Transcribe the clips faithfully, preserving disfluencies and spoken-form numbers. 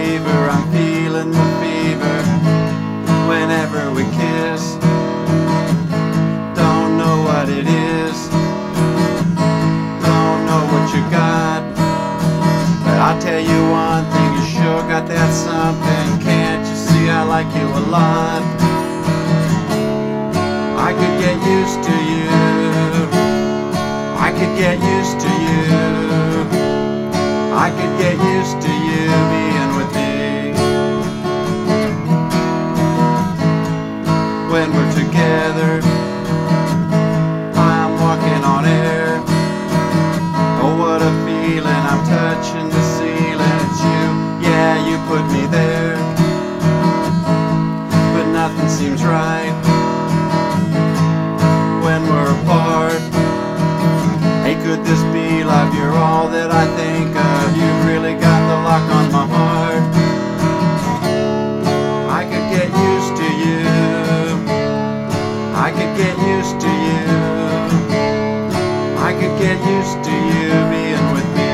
fever, I'm feeling the fever whenever we kiss. Don't know what it is, don't know what you got, but I'll tell you one thing, you sure got that something. Can't you see I like you a lot? I could get used to you, I could get used to you, I could get used to you being with me. When we're together, I'm walking on air. Oh, what a feeling, I'm touching the ceiling. It's you, yeah, you put me there, but nothing seems right when we're apart. Hey, could this be love? You're all that I think of. You've really got the lock on my heart. I could get used to you, I could get used to you, I could get used to you being with me.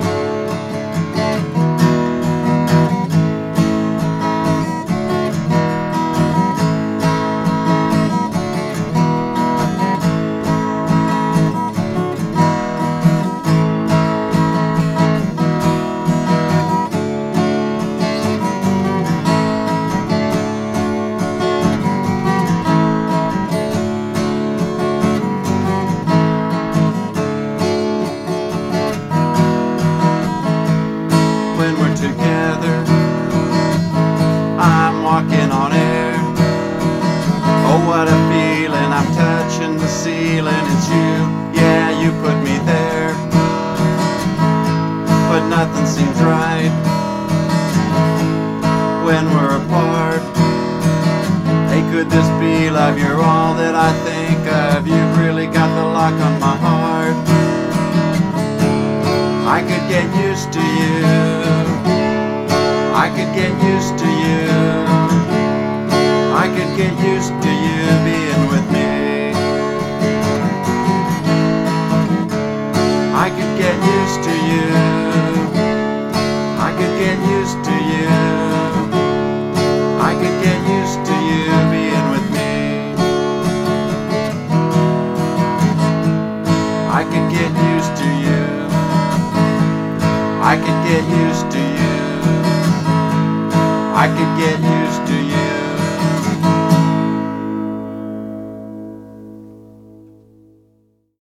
When we're together, I'm walking on air. Oh, what a feeling, I'm touching the ceiling. It's you, yeah, you put me there, but nothing seems right when we're apart. Hey, could this be love? You're all that I think of. You've really got the lock on my heart. I could get used to you, I could get used to you, I could get used to you being with me. I could get used to you, I could get used to you, I could get used to you being with me. I could get used to you, I could get used to you, I could get used to you.